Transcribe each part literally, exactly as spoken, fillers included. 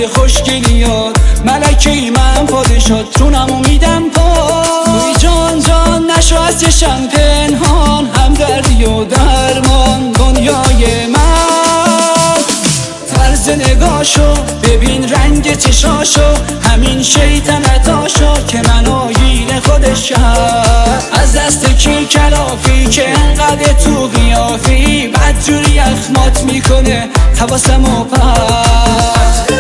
لحظه خوشگلیات ملکه من پادشاه جونمو میدم پا توی جان جان نشو از چشم پنهان همدردی و درمان دنیای من طرز نگاشو ببین رنگ چشاشو همین شیطنتاشو که منو گیر خودش کرد از دست کی کلافی که انقدر تو قیافی بدجوری اخمات میکنه حواسمو پرد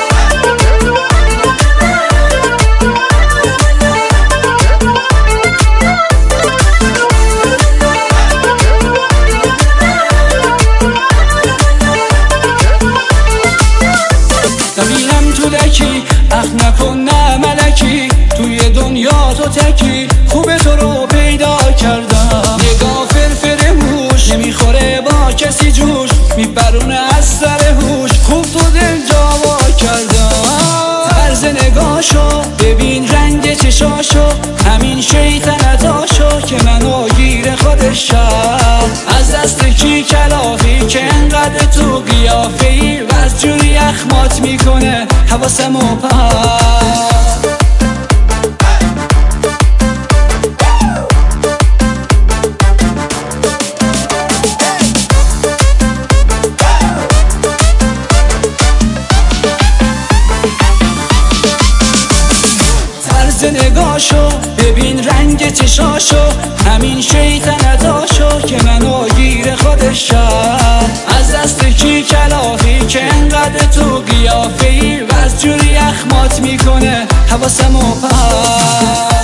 ببینم تو دکی اخ نکن نه ملکی توی دنیا تو تکی خوب تو رو پیدا کردم نگاه فرفر موش نمیخوره با کسی جوش میپرونه از سر هوش خوب تو دل جاوا کردم طرز نگاشو ببین رنگ چشاشو همین شیطنتاشو که منو گیر خودش شد از دست کی کلافی که انقدر تو قیافی و از جوری اخمات میکنه حواسمو پرد نگاشو ببین رنگ چشاشو همین شیطنتاشو که منو گیر خودش شد از دست کی کلافی که انقدر تو قیافی و از جوری اخمات میکنه حواسمو پرد